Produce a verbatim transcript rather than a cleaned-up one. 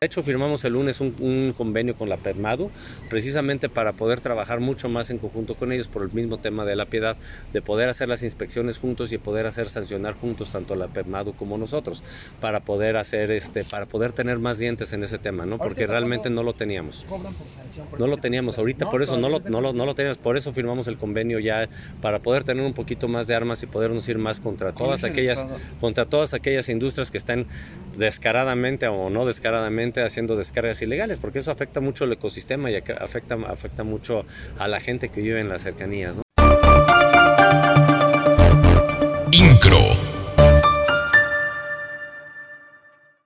De hecho, firmamos el lunes un, un convenio con la PEDMADU, precisamente para poder trabajar mucho más en conjunto con ellos por el mismo tema de la piedad, de poder hacer las inspecciones juntos y poder hacer sancionar juntos tanto la PEDMADU como nosotros, para poder hacer este, para poder tener más dientes en ese tema, ¿no? Porque realmente no lo teníamos. ¿Cobran por sanción? No lo teníamos ahorita, por eso no lo, no, lo, no lo teníamos, por eso firmamos el convenio ya para poder tener un poquito más de armas y podernos ir más contra todas aquellas, contra todas aquellas industrias que están descaradamente o no descaradamente haciendo descargas ilegales, porque eso afecta mucho el ecosistema y afecta, afecta mucho a la gente que vive en las cercanías, ¿no?